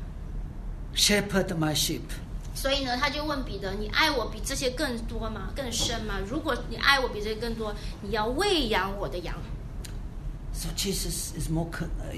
shepherd my sheep." 所以呢，他就问彼得：“你爱我比这些更多吗？更深吗？如果你爱我比这些更多，你要喂养我的羊。” So Jesus is more,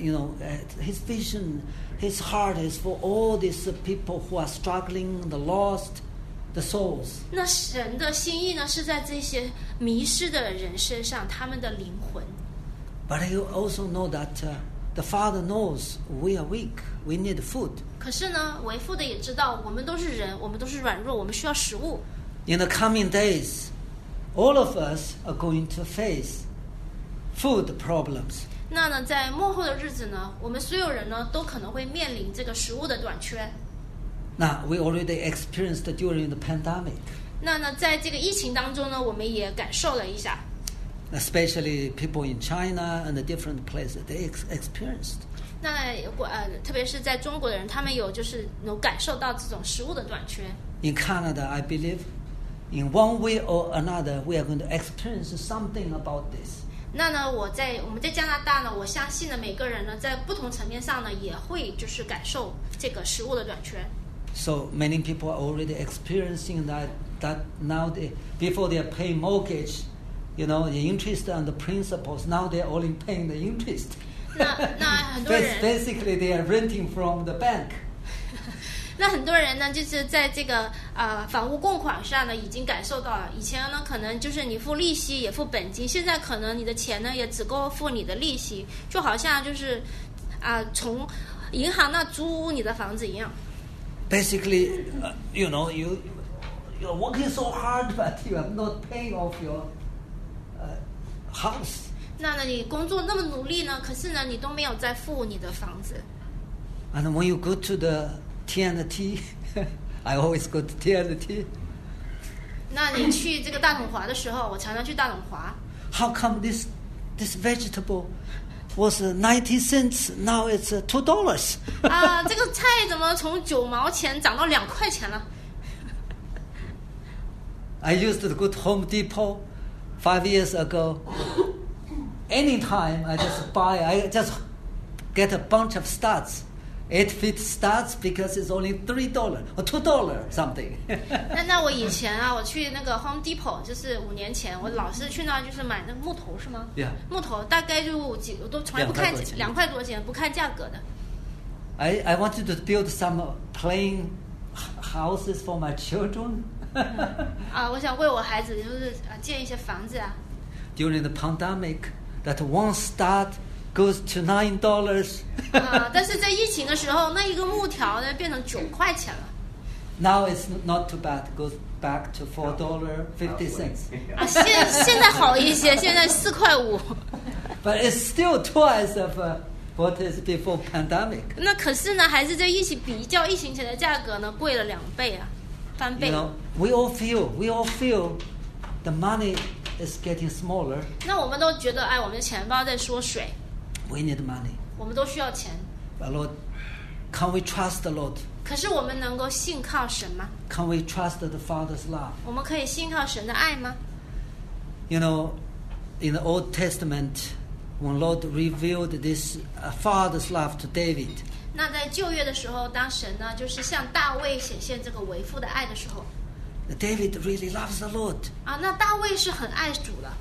his vision, his heart is for all these people who are struggling, the lost, the souls. 那神的心意呢，是在这些迷失的人身上，他们的灵魂。 But you also know that the Father knows we are weak, we need food. 可是呢，为父的也知道，我们都是人，我们都是软弱，我们需要食物。 In the coming days, all of us are going to face food problems. 那呢，在末后的日子呢，我们所有人呢，都可能会面临这个食物的短缺。 Now, we already experienced during the pandemic. 那呢，在这个疫情当中呢，我们也感受了一下。 Especially people in China and the different places, they experienced. 那特别是在中国的人，他们有感受到这种食物的短缺。 In Canada, I believe, in one way or another, we are going to experience something about this. 那呢，我们在加拿大呢，我相信呢，每个人呢，在不同层面上呢，也会感受这个食物的短缺。 So many people are already experiencing that now before they are paying mortgage, the interest and the principals, now they are only paying the interest. 那很多人 basically they are renting from the bank. 那很多人呢，就是在这个房屋供款上呢，已经感受到了。以前呢，可能就是你付利息也付本金，现在可能你的钱呢也只够付你的利息，就好像从银行那租你的房子一样。 Basically, you're working so hard, but you are not paying off your house. 那呢，你工作那么努力呢，可是呢，你都没有在付你的房子。 And when you go to the TNT, I always go to TNT. 那你去这个大统华的时候，我常常去大统华。 How come this vegetable was 90 cents, now it's $2? 这个菜怎么从9毛钱涨到2块钱了？ I used to go to Home Depot 5 years ago. Anytime I just get a bunch of studs. 8-feet studs because it's only $3 or $2 something. 那我以前我去那个 Home Depot， 就是5年前，我老是去那就是买那个木头是吗？ Yeah. 木头大概我都从来不看2块多钱，不看价格的。 I wanted to build some playing houses for my children. 我想为我孩子就是建一些房子啊。 During the pandemic, that one stud goes to $9. 但是在疫情的时候，那一个木条呢变成9块钱了。 Now it's not too bad. Goes back to $4.50. 现在好一些，现在4块5。 But it's still twice of what is before pandemic. 那可是呢，还是在比较疫情前的价格呢贵了2倍啊，翻倍。 We all feel the money is getting smaller. 那我们都觉得，我们的钱包在缩水。 We need money. 我们都需要钱。 But Lord, can we trust the Lord? 可是我们能够信靠神吗？ Can we trust the Father's love? 我们可以信靠神的爱吗？ In the Old Testament, when Lord revealed this Father's love to David, 那在旧约的时候，当神呢就是向大卫显现这个为父的爱的时候， David really loves the Lord. 那大卫是很爱主的。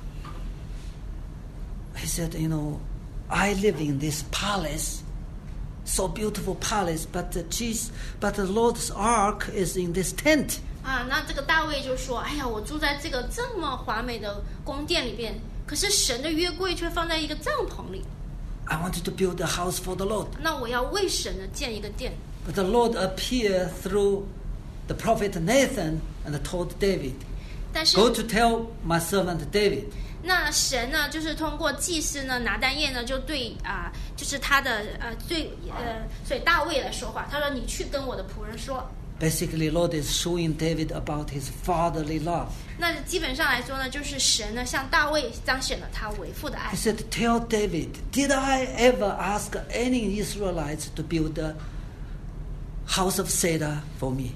He said, I live in this palace, so beautiful palace, but the Lord's ark is in this tent. 那这个大卫就说：“我住在这个这么华美的宫殿里边，可是神的约柜却放在一个帐篷里。 I wanted to build a house for the Lord. 那我要为神呢建一个殿。 But the Lord appeared through the prophet Nathan and told David, 但是 Go to tell my servant David. 那神呢，就是通过祭司呢拿单页呢，就对就是他的所以大卫来说话，他说：“你去跟我的仆人说。” Basically, Lord is showing David about his fatherly love. 那基本上来说呢，就是神呢向大卫彰显了他为父的爱。 He said, Tell David, did I ever ask any Israelites to build a house of cedar for me?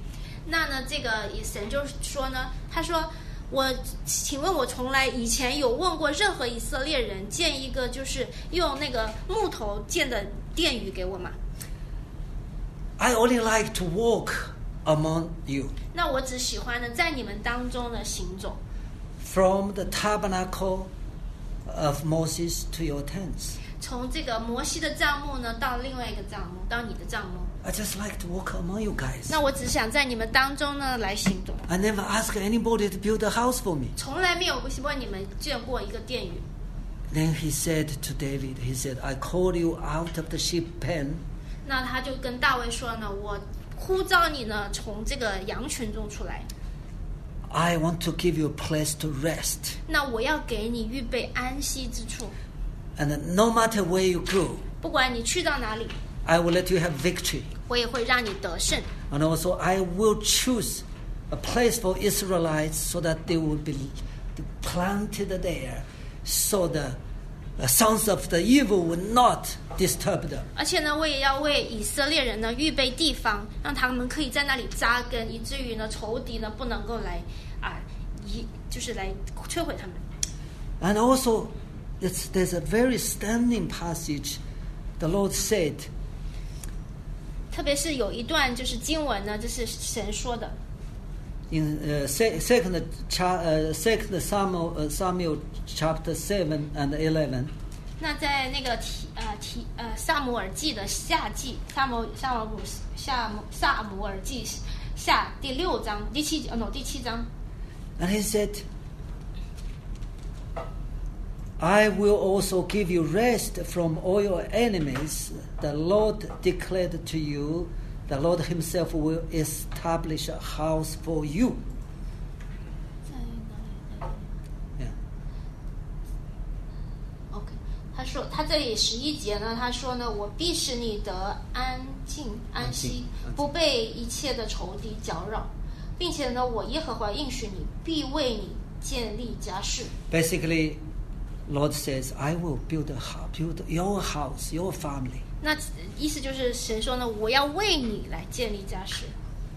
那呢，这个神就说呢，他说请问我从来以前有问过任何以色列人建一个就是用那个木头建的殿宇给我吗？ I only like to walk among you. 那我只喜欢呢在你们当中呢行走。 From the tabernacle of Moses to your tents. 从这个摩西的帐幕呢到另外一个帐幕，到你的帐幕。 I just like to walk among you guys. 那我只想在你们当中呢来行动。 I never ask anybody to build a house for me. 从来没有问你们建过一个殿宇。 Then he said to David, he said, I called you out of the sheep pen. 那他就跟大卫说呢，我呼召你呢从这个羊群中出来。 I want to give you a place to rest. 那我要给你预备安息之处。 And no matter where you go, 不管你去到哪里， I will let you have victory. 我也会让你得胜。 And also I will choose a place for Israelites so that they will be planted there, so the sons of the evil will not disturb them. 而且呢，我也要为以色列人呢预备地方，让他们可以在那里扎根，以至于呢仇敌呢不能够来就是来摧毁他们。 And also, there's a very stunning passage. The Lord said, 特别是有一段就是经文呢，这是神说的。 in Second Samuel chapter 7 and 11. 那在那个撒母耳记的下记，撒母耳记下第6章第7章。 And he said, I will also give you rest from all your enemies. The Lord declared to you, the Lord himself will establish a house for you. Yeah. OK， 他说他这里11节呢，他说呢，我必使你得安静安息，不被一切的仇敌搅扰，并且呢，我耶和华应许你，必为你建立家室。 Basically, Lord says, I will build your house, your family. 那意思就是神说呢，我要为你来建立家室。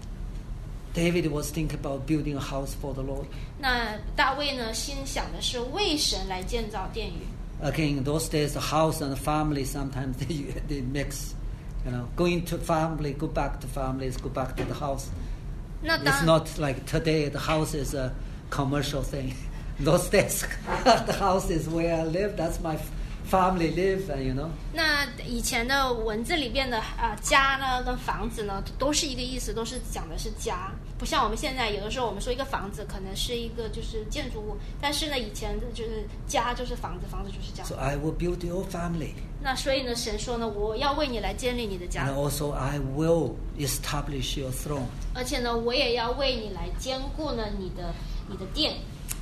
David was thinking about building a house for the Lord. 那大卫呢，心想的是为神来建造殿宇。 Again, in those days, the house and the family sometimes they mix. You know, going to family, go back to families, go back to the house. 那 It's not like today. The house is a commercial thing. Those days, the house is where I live. That's my family live. You know. 那以前的文字里边的家呢跟房子呢都是一个意思，都是讲的是家，不像我们现在有的时候我们说一个房子可能是一个就是建筑物，但是呢以前的就是家就是房子，房子就是家。 So I will build your family. 那所以呢，神说呢，我要为你来建立你的家， And also I will establish your throne. 而且呢，我也要为你来坚固呢你的殿。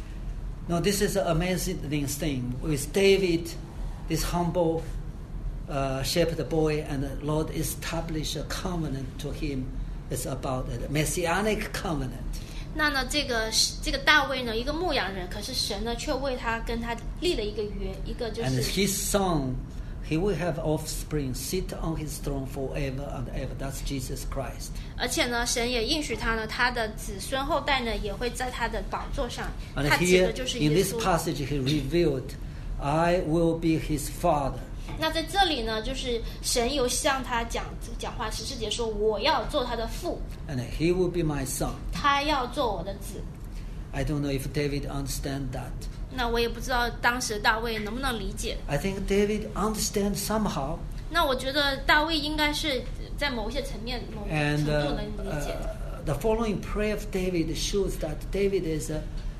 Now this is an amazing thing with David, this humble shepherd boy, and the Lord established a covenant to him. It's about a messianic covenant. 那呢，这个大卫呢，一个牧羊人，可是神呢却为他跟他立了一个约，一个就 And 是 his son, he will have offspring, sit on his throne forever and ever. That's Jesus Christ. 而且呢，神也应许他呢，他的子孙后代呢，也会在他的宝座上。 And 他指 here, 的就是 in 耶 this 稣。 passage, he revealed, I will be his father. 那在这里呢，就是神有向他讲话，14节说，我要做他的父， And he will be my son. 他要做我的子。 I don't know if David understands that. 那我也不知道当时大卫能不能理解。 I think David understands somehow. 那我觉得大卫应该是在某一些层面、某程 And 度能理解。 the following prayer of David shows that David is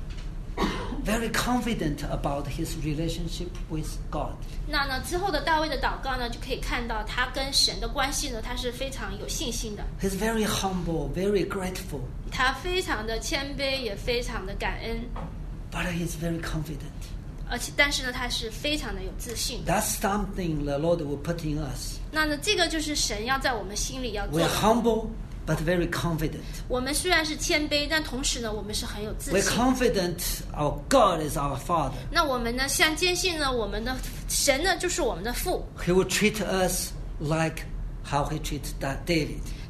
very confident about his relationship with God. 那呢之后的大卫的祷告呢，就可以看到他跟神的关系呢，他是非常有信心的。 He's very humble, very grateful, 他非常的谦卑，也非常的感恩， but he's very confident. 但是呢，他是非常的有自信。 That's something the Lord will put in us. 那呢，这个就是神要在我们心里要做 We're 的。 humble, but very confident. 我们虽然是谦卑，但同时呢，我们是很有自 We're 信。 confident our God is our Father. 那我们呢，像坚信呢，我们的神呢，就是我们的父， He will treat us like how he treated David.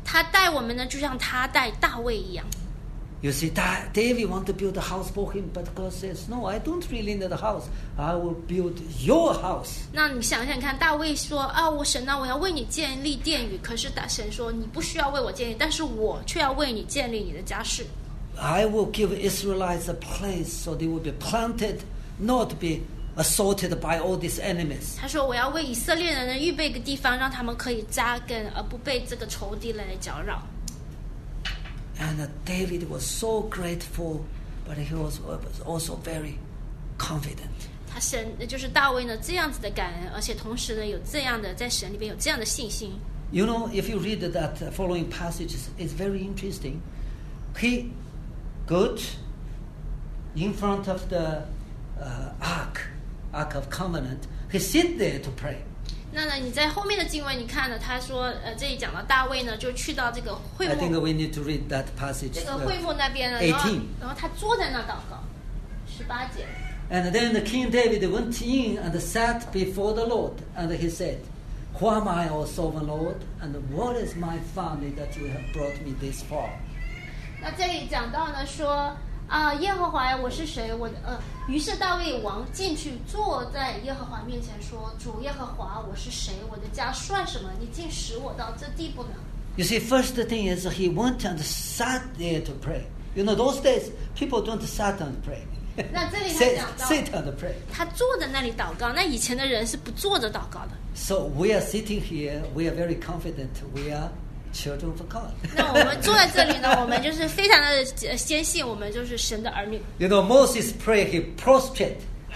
他带我们呢，就像他带大卫一样。 You see, David wanted to build a house for him, but God says, "No, I don't really need a house. I will build your house." 那你想想看，大卫说啊，我神啊，我要为你建立殿宇。可是神说，你不需要为我建立，但是我却要为你建立你的家室。 I will give Israelites a place so they will be planted, not be assaulted by all these enemies. 他说，我要为以色列人呢预备一个地方，让他们可以扎根，而不被这个仇敌来搅扰。 And David was so grateful, but he was also very confident. 他就是大卫呢这样子的感恩，而且同时呢有这样的在神里边有这样的信心。 You know, if you read that following passages, it's very interesting. He got in front of the Ark of Covenant. He sit there to pray. 那呢，你在后面的经文，你看呢？他说，这里讲到大卫呢，就去到这个会幕。 I think we need to read that passage. 这个会幕那边呢，然后他坐在那祷告，18节。 And then the King David went in and sat before the Lord, and he said, "Who am I, O sovereign Lord, and what is my family that you have brought me this far?" 那这里讲到呢，说耶和华呀，我是谁？于是大卫王进去坐在耶和华面前说：“主耶和华，我是谁？我的家算什么？你竟使我到这地步呢？” You see, first thing is he went and sat there to pray. You know, those days people don't sit and pray. 那这里他讲到 sit and pray. 他坐在那里祷告。那以前的人是不坐着祷告的。 So we are sitting here. We are very confident. We are children of God. 那我们坐在这里呢，我们就是非常的坚信，我们就是神的儿女。 You know, Moses prayed. He prostrate,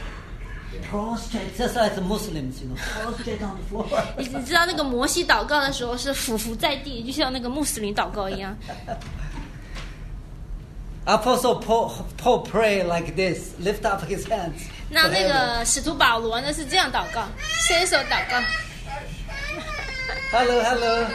just like the Muslims. You know, prostrate on the floor. 你知道那个摩西祷告的时候是俯伏在地，就像那个穆斯林祷告一样。 Apostle Paul pray like this, lift up his hands. 那个使徒保罗呢是这样祷告，伸手祷告。 Hello.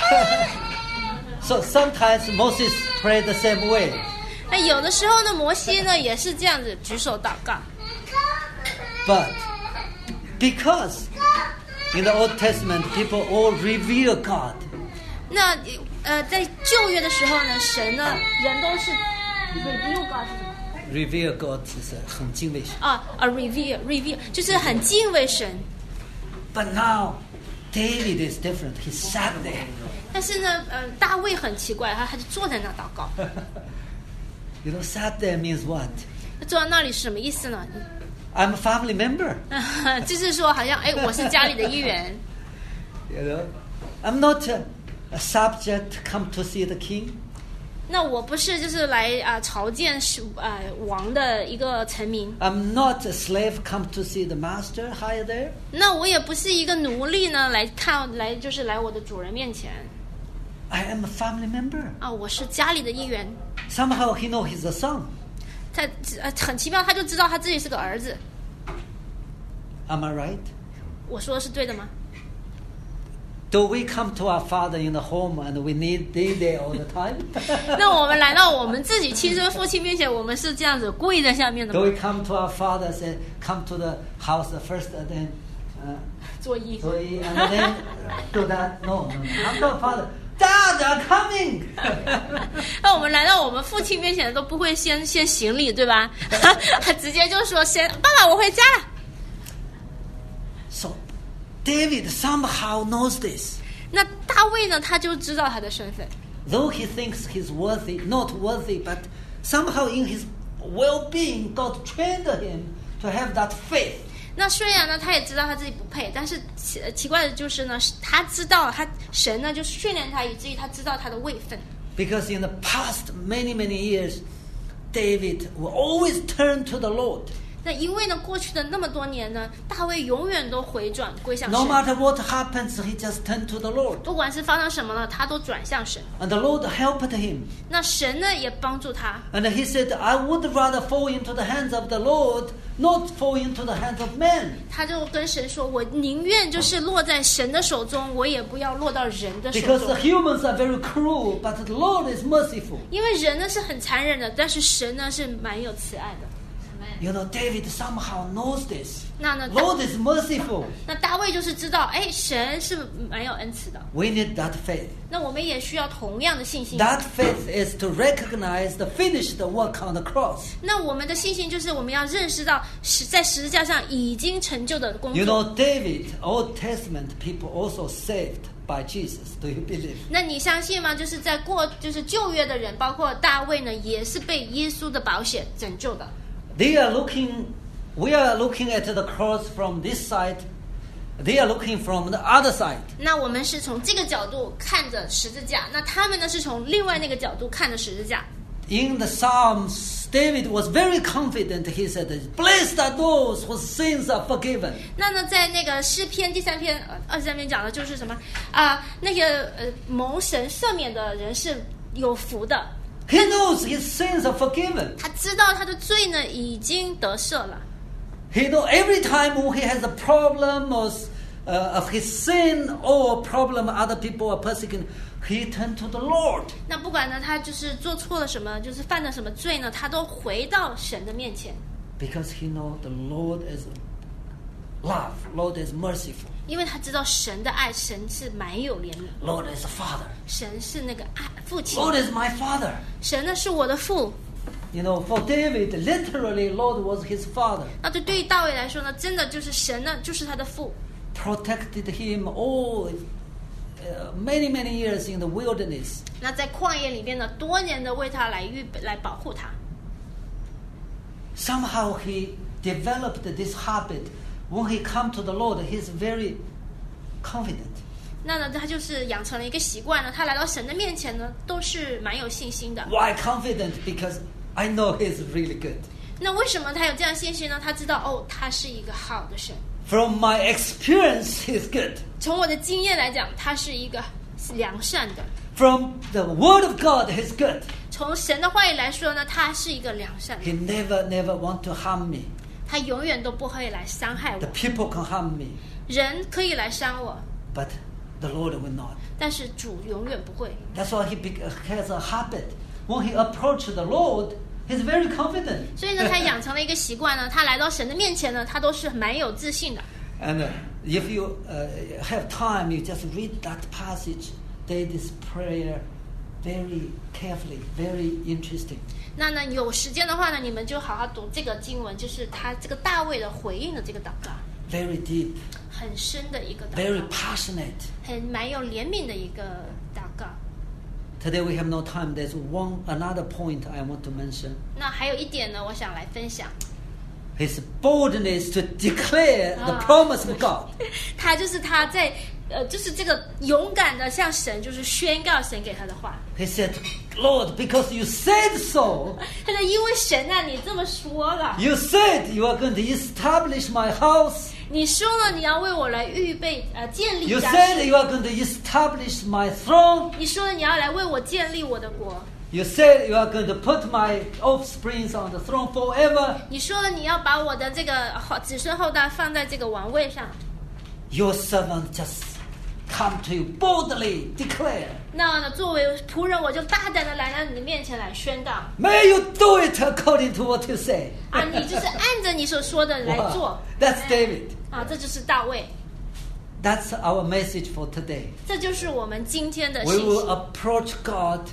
So sometimes Moses prayed the same way. 那有的时候呢，摩西呢也是这样子举手祷告。 But because in the Old Testament people all revere God. 那在旧约的时候呢，神呢人都是 revere God 是什么 ？Revere God 是很敬畏神。 revere 就是很敬畏神。 But now David is different. He sat there. 但是呢，大卫很奇怪，他就坐在那祷告。 You know, sat there means what? 坐在那里是什么意思呢？ I'm a family member. 就是说，好像我是家里的一员。 You know, I'm not a subject come to see the king. 那我不是就是来朝见王的一个臣民。 I'm not a slave come to see the master higher there. 那我也不是一个奴隶呢，来就是来我的主人面前。 I am a family member. 我是家里的一员。 Somehow he knows he's a son. 他很奇妙，他就知道他自己是个儿子。 Am I right? 我说的是对的吗？ Do we come to our father in the home and we need there all the time? 那我们来到我们自己亲生父亲面前，我们是这样子跪在下面的吗 Do we come to our father and say, come to the house first and then 作揖 and then do that? No. Come to our father. Dad, I'm coming. 那我们来到我们父亲面前都不会先行礼，对吧？直接就说爸爸，我回家了。 So David somehow knows this. 那大卫呢，他就知道他的身份。 Though he thinks he's not worthy, but somehow in his well-being, God trained him to have that faith. 那虽然呢，他也知道他自己不配，但是奇怪的就是呢，他知道神呢就训练他，以至于他知道他的位分。 Because in the past many years, David will always turn to the Lord. 那因为呢，过去的那么多年呢，大卫永远都回转归向神。 No matter what happens, he just turned to the Lord. 不管是发生什么了，他都转向神。 And the Lord helped him. 那神呢也帮助他。 And he said, I would rather fall into the hands of the Lord, not fall into the hands of men. 他就跟神说，我宁愿就是落在神的手中，我也不要落到人的手 Because 中。 the humans are very cruel, but the Lord is merciful. 因为人呢是很残忍的，但是神呢是蛮有慈爱的。 You know, David somehow knows this. 那呢 Lord is merciful. 那大卫就是知道，哎，神是蛮有恩慈的。 We need that faith. 那我们也需要同样的信心。 That faith is to recognize the finished work on the cross. 那我们的信心就是我们要认识到在十字架上已经成就的工 You 作。 know, David, Old Testament people also saved by Jesus. Do you believe? 那你相信吗？就是就是旧约的人，包括大卫呢，也是被耶稣的宝血拯救的。 We are looking at the cross from this side. They are looking from the other side. 那我们是从这个角度看着十字架，那他们呢是从另外那个角度看着十字架。 In the Psalms, David was very confident. He said, "Blessed are those whose sins are forgiven." 那呢，在那个诗篇第3篇23篇讲的就是什么那个蒙神赦免的人是有福的。 He knows his sins are forgiven. 他知道他的罪呢已经得赦了。 He knows every time when he has a problem of his sin or a problem other people are persecuting, he turns to the Lord. 那不管呢，他就是做错了什么，就是犯了什么罪呢，他都回到神的面前， Because he knows the Lord is love, Lord is merciful, 因为他知道神的爱，神是蛮有怜悯， Lord is a father, 神是那个爱父亲， Lord is my father. 神呢是我的父。 You know, for David, literally, Lord was his father. 那对于大卫来说呢，真的就是神呢就是他的父， Protected him all many years in the wilderness. 那在旷野里面呢，多年的为他来来保护他。 Somehow he developed this habit. When he come to the Lord, he's very confident. 那呢，他就是养成了一个习惯呢，他来到神的面前呢，都是蛮有信心的。 Why confident? Because I know he's really good. 那为什么他有这样信心呢？他知道哦，他是一个好的神。 From my experience, he's good. 从我的经验来讲，他是一个良善的。 From the Word of God, he's good. 从神的话语来说呢，他是一个良善的。 He never want to harm me. 他永远都不会来伤害 The 我。 people can harm me, 人可以来伤我， but the Lord will not. 但是主永远不会。 That's why he has a habit. When he approaches the Lord, he's very confident. 所以呢，他养成了一个习惯呢，他来到神的面前呢，他都是蛮有自信的。 And if you have time, you just read that passage, David's prayer, very carefully, very interesting. 那呢，有时间的话呢，你们就好好读这个经文，就是他这个大卫的回应的这个祷告， Very deep, 很深的一个祷 very 告， passionate. 蛮有怜悯的一个祷告。 Today we have no time. There's another point I want to mention. 那还有一点呢，我想来分享， His boldness to declare the promise of God. 他就是他在就是这个勇敢的向神就是宣告神给他的话。 He said, Lord, because you said so, 他说：“因为神啊，你这么说了， you said you are going to establish my house. 你说了你要为我来预备建立 You 家 said 室， you are going to establish my throne. 你说了你要来为我建立我的国， You said you are going to put my offsprings on the throne forever. 你说了你要把我的这个子孙后代放在这个王位上。 Your servant just come to you boldly declare. 那呢，作为仆人，我就大胆的来到你的面前来宣告 May you do it according to what you say. 啊，你就是按着你所说的来做。 That's David. 啊，这就是大卫， That's our message for today. 这就是我们今天的 We 信 will 息。 approach God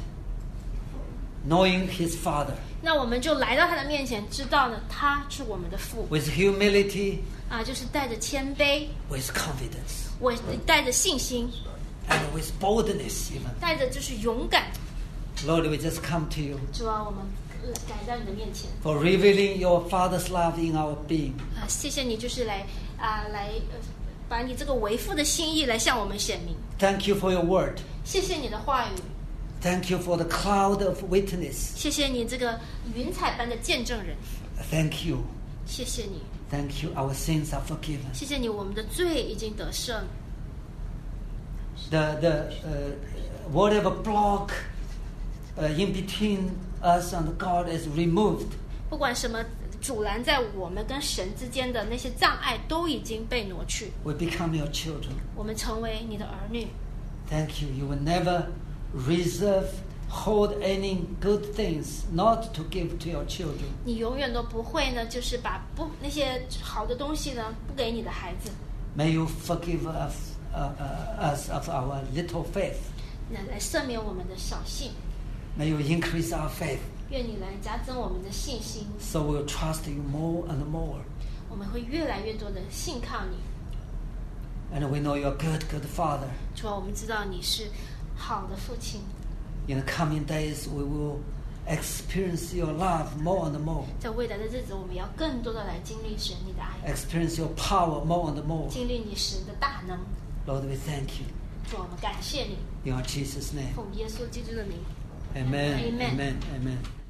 knowing His Father 那我们就来到他的面前，知道呢，他是我们的父 with humility, 啊，就是带着谦卑， with confidence, 我带着信心， and with boldness even. 带着就是勇敢。 Lord, we just come to you 主啊，我们来到你的面前 for revealing your Father's love in our being. 啊，谢谢你，就是来把你这个为父的心意来向我们显明。 Thank you for your word. 谢谢你的话语， Thank you for the cloud of witness. 谢谢你这个云彩般的见证人， Thank you. 谢谢你， Thank you. Our sins are forgiven. 谢谢你，我们的罪已经得赦。 The whatever block in between us and God is removed. 不管什么阻拦在我们跟神之间的那些障碍，都已经被挪去。 We become your children. 我们成为你的儿女。 Thank you. You will never reserve hold any good things not to give to your children. 你永远都不会呢，就是把那些好的东西呢不给你的孩子。 May you forgive us of our little faith. 来赦免我们的小信。 May you increase our faith. 愿你来加增我们的信心。 So we'll trust you more and more. 我们会越来越多的信靠你。 And we know you're a good, good Father. 主啊，我们知道你是好的父亲。 In the coming days, we will experience your love more and more. 在未来的日子，我们要更多的来经历神你的爱。 Experience your power more and more. 经历你神的大能。 Lord, we thank you. 主，我们感谢你。 In Jesus' name. 奉耶稣基督的名。 Amen. Amen. Amen. Amen.